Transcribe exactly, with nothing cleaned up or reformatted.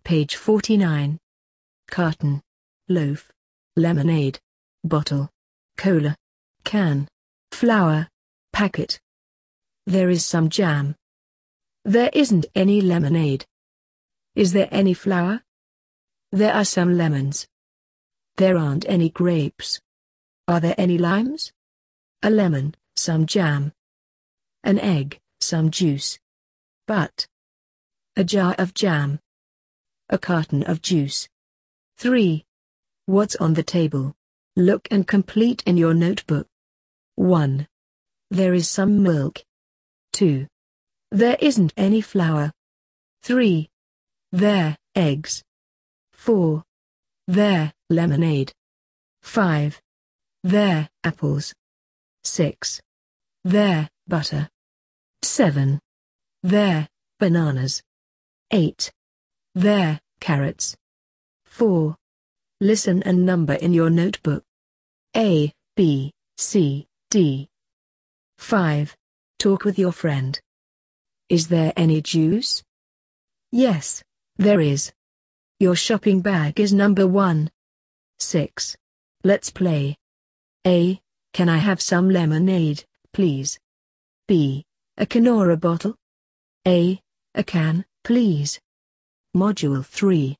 Page forty-nine. Carton. Loaf. Lemonade. Bottle. Cola. Can. Flour. Packet. There is some jam. There isn't any lemonade. Is there any flour? There are some lemons. There aren't any grapes. Are there any limes? A lemon, some jam. An egg, some juice. But. A jar of jam. A carton of juice. three. What's on the table? Look and complete in your notebook. one. There is some milk. two. There isn't any flour. three. There, eggs. four. There, lemonade. five. There, apples. six. There, butter. seven. There, bananas. eight. There, carrots. four. Listen and number in your notebook. A, B, C, D. five. Talk with your friend. Is there any juice? Yes, there is. Your shopping bag is number one. six. Let's play. A. Can I have some lemonade, please? B. A can or a bottle? A. A can, please. Module three.